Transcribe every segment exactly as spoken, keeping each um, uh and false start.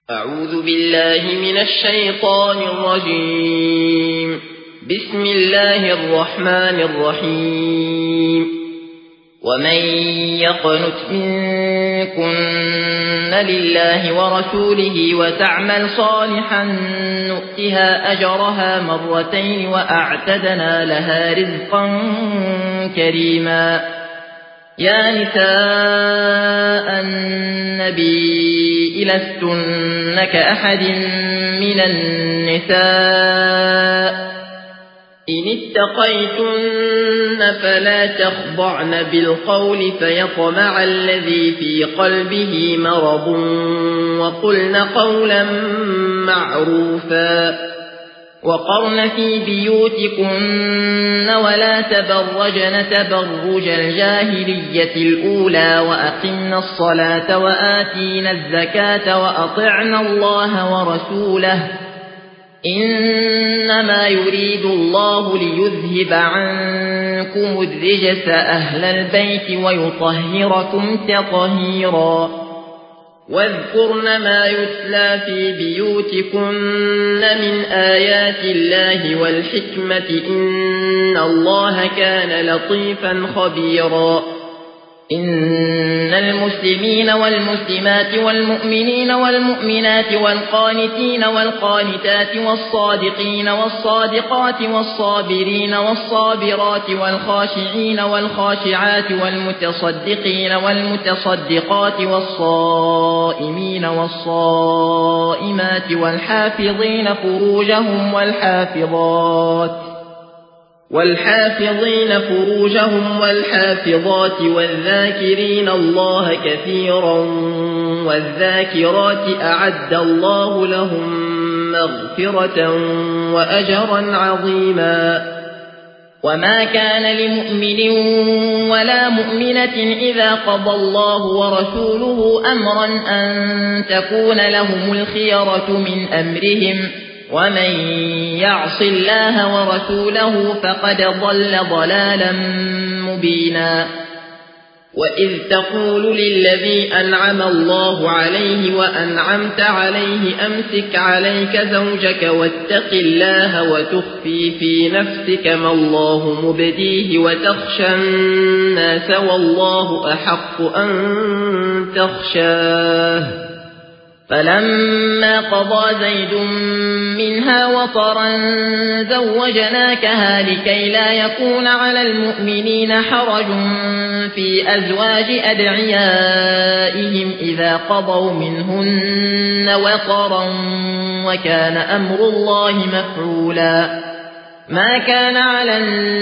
أعوذ بالله من الشيطان الرجيم. بسم الله الرحمن الرحيم. ومن يقنت منكن لله ورسوله وتعمل صالحا نؤتها أجرها مرتين وأعتدنا لها رزقا كريما. يا نساء النبي لستن كأحد من النساء إن اتقيتن فلا تخضعن بالقول فيطمع الذي في قلبه مرض وقلن قولا معروفا. وقرن في بيوتكن ولا تبرجن تبرج الجاهلية الأولى وأقمن الصلاة وآتينا الزكاة وأطعنا الله ورسوله إنما يريد الله ليذهب عنكم الرجس أهل البيت ويطهركم تطهيرا. واذكرن ما يتلى في بيوتكن من آيات الله والحكمة إن الله كان لطيفا خبيرا. إن المسلمين والمسلمات والمؤمنين والمؤمنات والقانتين والقانتات والصادقين والصادقات والصابرين والصابرات والخاشعين والخاشعات والمتصدقين والمتصدقات والصائمين والصائمات والحافظين فروجهم والحافظات والحافظين فروجهم والحافظات والذاكرين الله كثيرا والذاكرات أعد الله لهم مغفرة وأجرا عظيما. وما كان لمؤمن ولا مؤمنة إذا قضى الله ورسوله أمرا أن تكون لهم الخيرة من أمرهم ومن يعص الله ورسوله فقد ضل ضلالا مبينا. وإذ تقول للذي أنعم الله عليه وأنعمت عليه أمسك عليك زوجك واتق الله وتخفي في نفسك ما الله مبديه وتخشى الناس والله أحق أن تخشاه. فلما قضى زيد منها وطرا زوجناكها لكي لا يكون على المؤمنين حرج في أزواج أدعيائهم إذا قضوا منهن وطرا وكان أمر الله مفعولا. ما كان على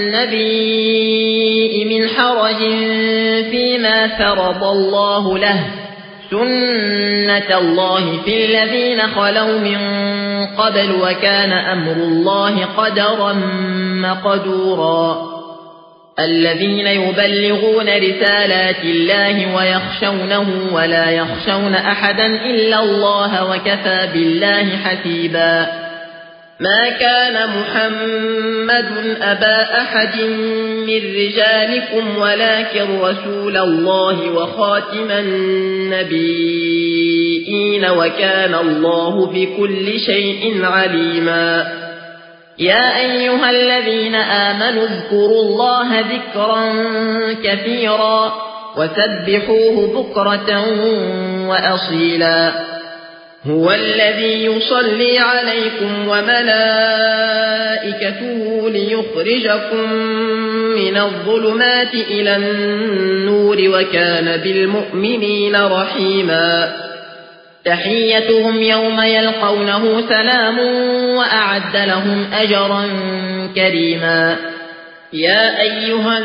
النبي من حرج فيما فرض الله له سنة الله في الذين خلوا من قبل وكان أمر الله قدرا مقدورا. الذين يبلغون رسالات الله ويخشونه ولا يخشون أحدا إلا الله وكفى بالله حسيبا. ما كان محمد أبا أحد من رجالكم ولكن رسول الله وخاتم النبيين وكان الله بكل شيء عليما. يا أيها الذين آمنوا اذكروا الله ذكرا كثيرا وسبحوه بكرة وأصيلا. هو الذي يصلي عليكم وملائكته ليخرجكم من الظلمات إلى النور وكان بالمؤمنين رحيما. تحيتهم يوم يلقونه سلام وأعد لهم أجرا كريما. يا أيها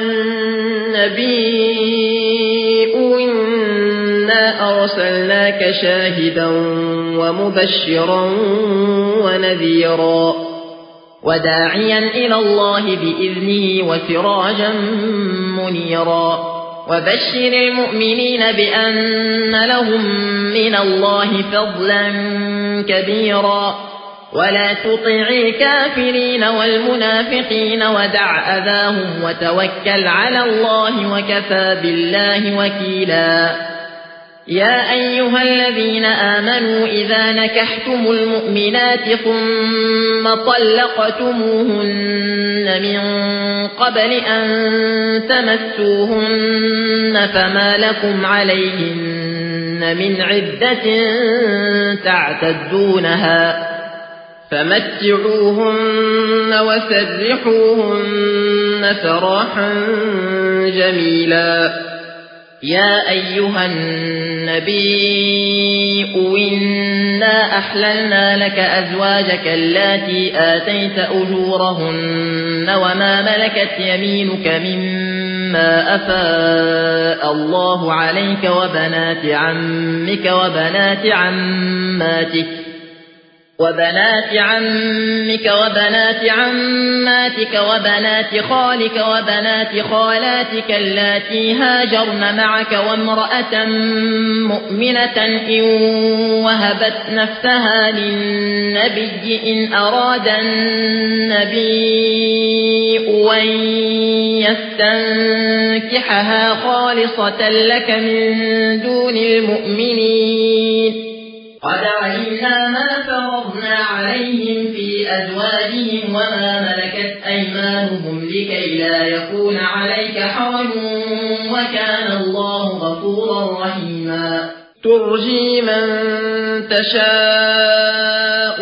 النبي إنا أرسلناك شاهدا ومبشرا ونذيرا وداعيا إلى الله بإذنه وسراجا منيرا. وبشر المؤمنين بأن لهم من الله فضلا كبيرا. ولا تطع الكافرين والمنافقين ودع أذاهم وتوكل على الله وكفى بالله وكيلا. يا أيها الذين آمنوا إذا نكحتم المؤمنات ثم طلقتموهن من قبل أن تمسوهن فما لكم عليهن من عدة تعتدونها فمتعوهن وسرحوهن سراحا جميلا. يا أيها النبي إنا أحللنا لك أزواجك اللاتي آتيت أجورهن وما ملكت يمينك مما أفاء الله عليك وبنات عمك وبنات عماتك وبنات عمك وبنات عماتك وبنات خالك وبنات خالاتك اللاتي هاجرن معك وامرأة مؤمنة إن وهبت نفسها للنبي إن أراد النبي أن يستنكحها خالصة لك من دون المؤمنين قد علمنا ما فرضنا عليهم في أزواجهم وما ملكت أيمانهم لكي لا يكون عليك حرج وكان الله غفورا رحيما. ترجي من تشاء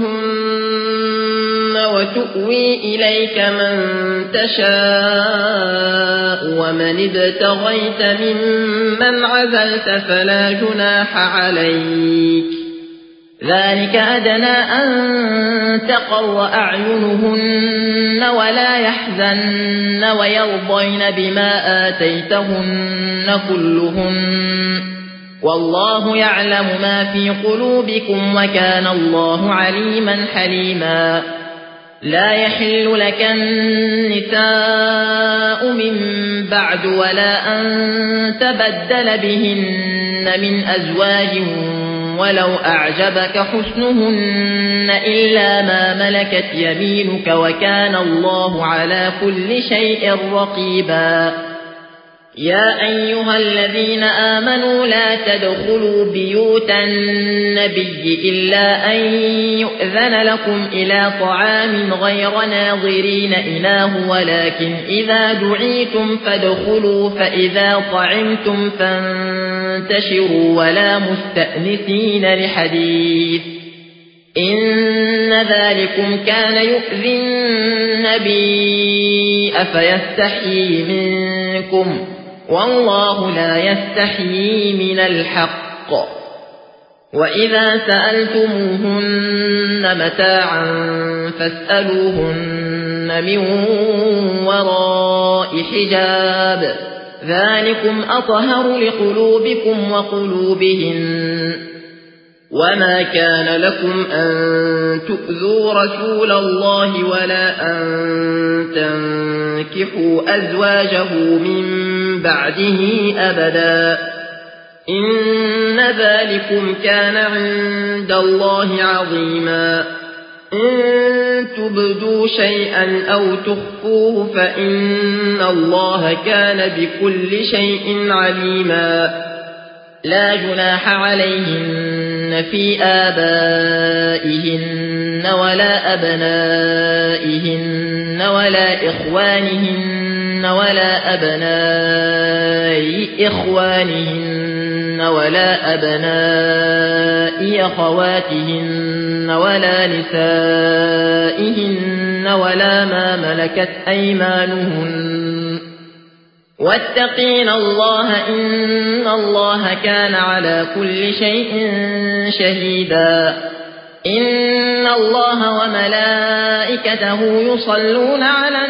منهن وتؤوي إليك من تشاء ومن ابتغيت ممن عزلت فلا جناح عليك ذلك أدنى أن تقر أعينهن ولا يحزن ويرضين بما آتيتهن كلهن والله يعلم ما في قلوبكم وكان الله عليما حليما. لا يحل لك النساء من بعد ولا أن تبدل بهن من أزواج ولو أعجبك حسنهن إلا ما ملكت يمينك وكان الله على كل شيء رقيبا. يا أيها الذين آمنوا لا تدخلوا بيوت النبي إلا أن يؤذن لكم إلى طعام غير ناظرين إناه ولكن إذا دعيتم فادخلوا فإذا طعمتم فانتشروا ولا مستأنسين لحديث إن ذلكم كان يؤذي النبي أفيستحيي منكم والله لا يستحيي من الحق. وإذا سألتموهن متاعا فاسألوهن من وراء حجاب ذلكم أطهر لقلوبكم وقلوبهن. وما كان لكم أن تؤذوا رسول الله ولا أن تنكحوا أزواجه من بعده أبدا إن ذلكم كان عند الله عظيما. إن تبدوا شيئا أو تخفوه فإن الله كان بكل شيء عليما. لا جناح عليهن في آبائهن ولا أبنائهن ولا إخوانهن ولا أبناء إخوانهن ولا أبناء أخواتهن ولا نسائهن ولا ما ملكت أيمانهن واتقين الله إن الله كان على كل شيء شهيدا. إن الله وملائكته يصلون على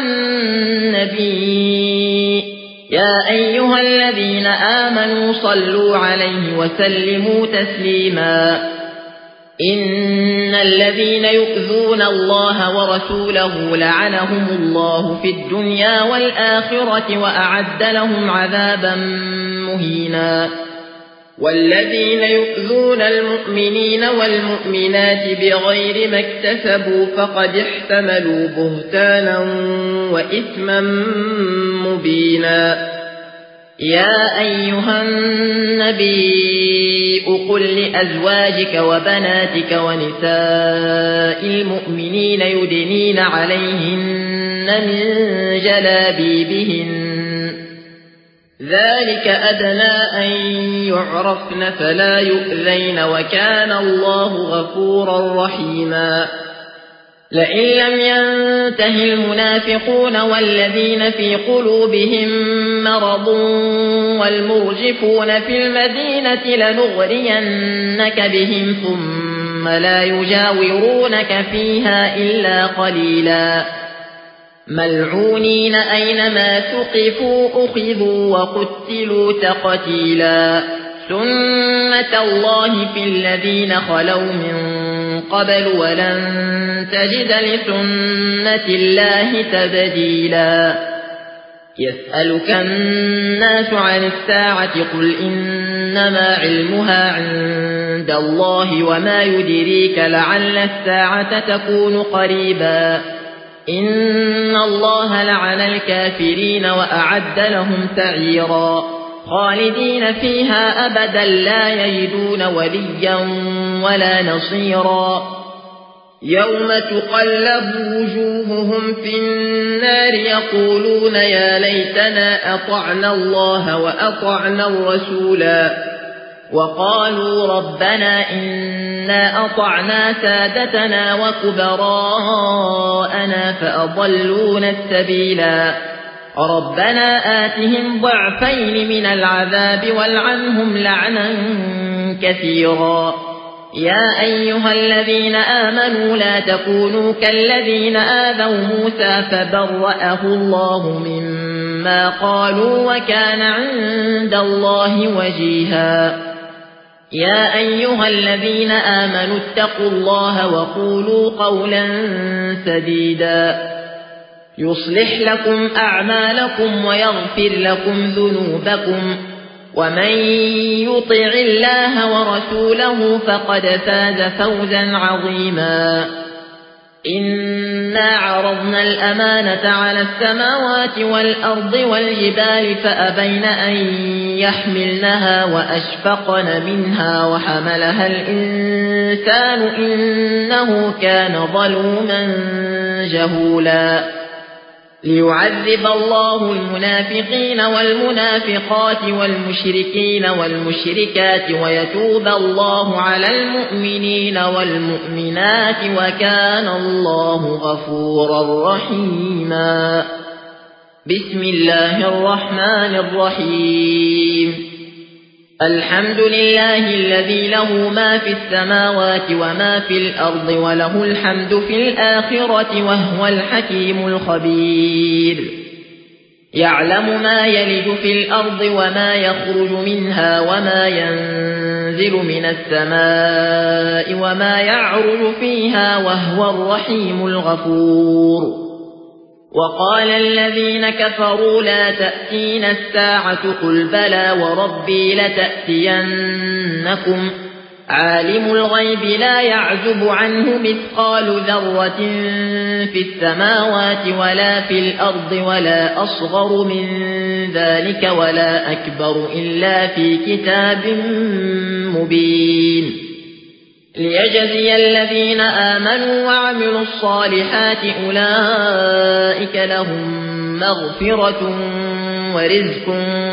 النبي يا أيها الذين آمنوا صلوا عليه وسلموا تسليما. إن الذين يؤذون الله ورسوله لعنهم الله في الدنيا والآخرة وأعد لهم عذابا مهينا. والذين يؤذون المؤمنين والمؤمنات بغير ما اكتسبوا فقد احتملوا بهتانا وإثما مبينا. يا أيها النبي قل لأزواجك وبناتك ونساء المؤمنين يدنين عليهن من جلابيبهن ذلك أدنى أن يعرفن فلا يؤذين وكان الله غفورا رحيما لئن لم ينته المنافقون والذين في قلوبهم مرض والمرجفون في المدينة لنغرينك بهم ثم لا يجاورونك فيها إلا قليلا ملعونين أينما ثقفوا أخذوا وقتلوا تقتيلا سنة الله في الذين خلوا من قبل ولن تجد لسنة الله تبديلا يسألك الناس عن الساعة قل إنما علمها عند الله وما يدريك لعل الساعة تكون قريبا إن الله لعن الكافرين وأعد لهم سعيرا خالدين فيها أبدا لا يجدون وليا ولا نصيرا يوم تقلب وجوههم في النار يقولون يا ليتنا أطعنا الله وأطعنا الرسولا وقالوا ربنا إنا أطعنا سادتنا وكبراءنا فأضلونا السبيلا ربنا آتهم ضعفين من العذاب والعنهم لعنا كثيرا يا أيها الذين آمنوا لا تكونوا كالذين آذوا موسى فبرأه الله مما قالوا وكان عند الله وجيها يا أيها الذين آمنوا اتقوا الله وقولوا قولا سديدا يصلح لكم أعمالكم ويغفر لكم ذنوبكم ومن يطع الله ورسوله فقد فاز فوزا عظيما إنا عرضنا الأمانة على السماوات والأرض والجبال فأبين أن يحملنها وأشفقن منها وحملها الإنسان إنه كان ظلوما جهولا ليعذب الله المنافقين والمنافقات والمشركين والمشركات ويتوب الله على المؤمنين والمؤمنات وكان الله غفورا رحيما بسم الله الرحمن الرحيم الحمد لله الذي له ما في السماوات وما في الأرض وله الحمد في الآخرة وهو الحكيم الخبير يعلم ما يلج في الأرض وما يخرج منها وما ينزل من السماء وما يعرج فيها وهو الرحيم الغفور وقال الذين كفروا لا تأتينا الساعة قل بلى وربي لتأتينكم عالم الغيب لا يعزب عنه مثقال ذرة في السماوات ولا في الأرض ولا أصغر من ذلك ولا أكبر إلا في كتاب مبين ليجزي الذين آمنوا وعملوا الصالحات أولئك لهم مغفرة ورزق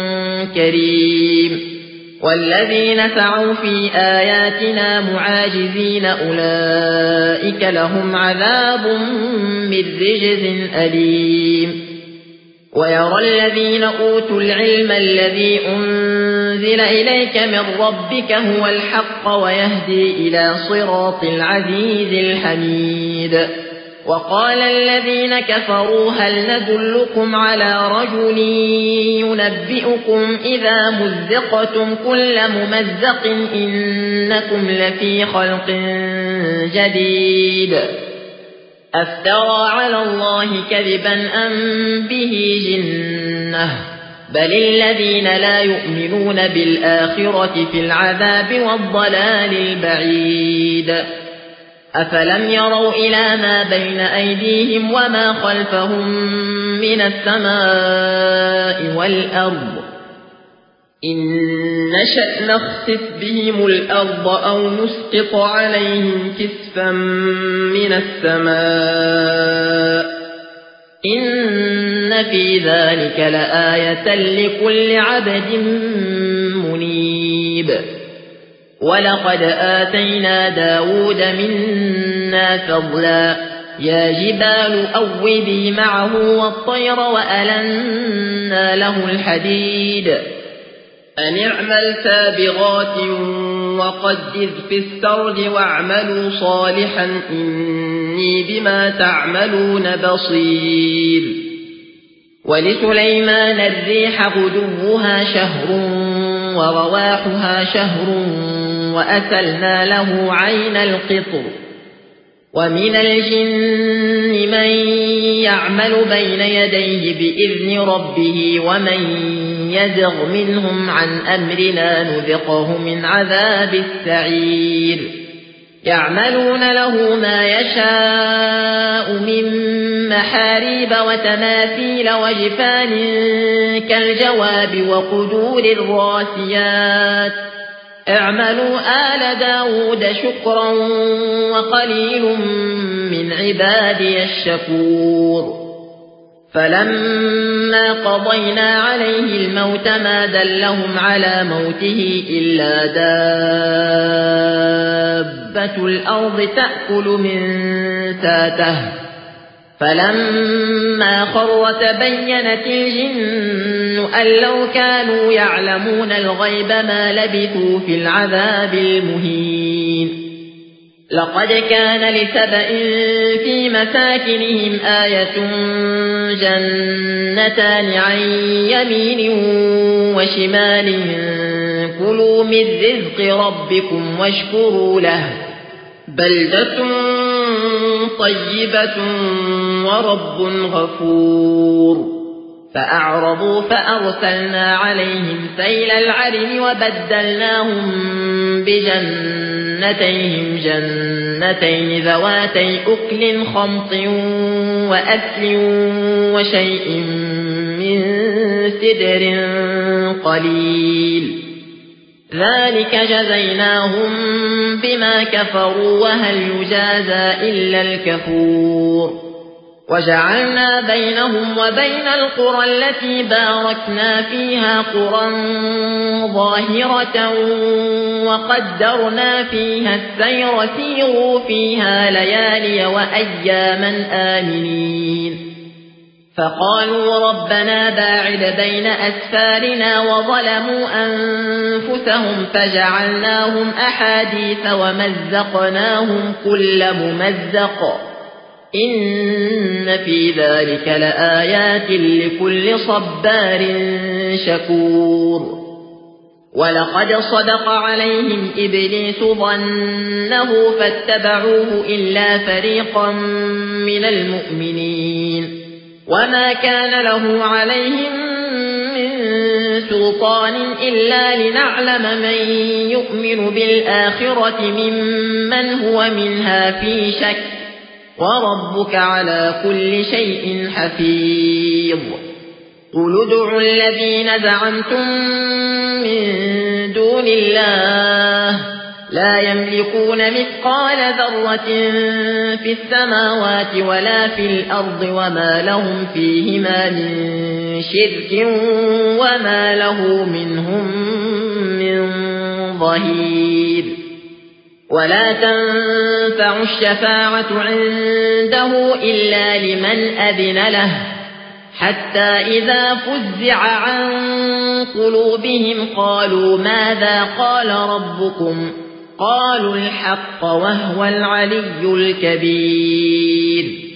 كريم والذين سعوا في آياتنا معاجزين أولئك لهم عذاب من رجز أليم ويرى الذين أوتوا العلم الذي أنزل إليك من ربك هو الحق ويهدي إلى صراط العزيز الحميد وقال الذين كفروا هل ندلكم على رجل ينبئكم إذا مزقتم كل ممزق إنكم لفي خلق جديد أفترى على الله كذبا أم به جنة بل الذين لا يؤمنون بالآخرة في العذاب والضلال البعيد أفلم يروا إلى ما بين أيديهم وما خلفهم من السماء والأرض إن نشأ نخسف بهم الأرض أو نسقط عليهم كسفا من السماء إن في ذلك لآية لكل عبد منيب ولقد آتينا داود منا فضلا يا جبال أوبي معه والطير وألنا له الحديد أن اعمل سابغات وقدر في السرد واعملوا صالحا إني بما تعملون بصير ولسليمان الريح غدوها شهر ورواحها شهر وأسلنا له عين القطر ومن الجن من يعمل بين يديه بإذن ربه ومن يزغ منهم عن أمرنا نذقه من عذاب السعير يعملون له ما يشاء من محاريب وتماثيل وجفان كالجواب وقدور الراسيات اعملوا آل داود شكرا وقليل من عبادي الشكور فلما قضينا عليه الموت ما دلهم على موته إلا دابة الأرض تأكل من ساته فلما خر تبينت الجن أن لو كانوا يعلمون الغيب ما لبثوا في العذاب المهين لقد كان لسبأ في مساكنهم آية جنتان عن يمين وشمال كلوا من رزق ربكم واشكروا له بلدة طيبة ورب غفور فأعرضوا فأرسلنا عليهم سيل العرم وبدلناهم بجنتيهم جنتين ذواتي أكل خمط وأكل وشيء من سدر قليل ذلك جزيناهم بما كفروا وهل يجازى إلا الكفور وجعلنا بينهم وبين القرى التي باركنا فيها قرى ظاهرة وقدرنا فيها السير سيروا فيها ليالي وأياما آمنين فقالوا ربنا باعد بين أسفارنا وظلموا أنفسهم فجعلناهم أحاديث ومزقناهم كل ممزق إن في ذلك لآيات لكل صبار شكور ولقد صدق عليهم إبليس ظنه فاتبعوه إلا فريقا من المؤمنين وما كان له عليهم من سلطان إلا لنعلم من يؤمن بالآخرة ممن هو منها في شك وربك على كل شيء حفيظ قل ادعوا الذين زعمتم من دون الله لا يملكون مثقال ذرة في السماوات ولا في الأرض وما لهم فيهما من شرك وما له منهم من ظهير ولا تنفع الشفاعة عنده إلا لمن أذن له حتى إذا فزع عن قلوبهم قالوا ماذا قال ربكم قالوا الحق وهو العلي الكبير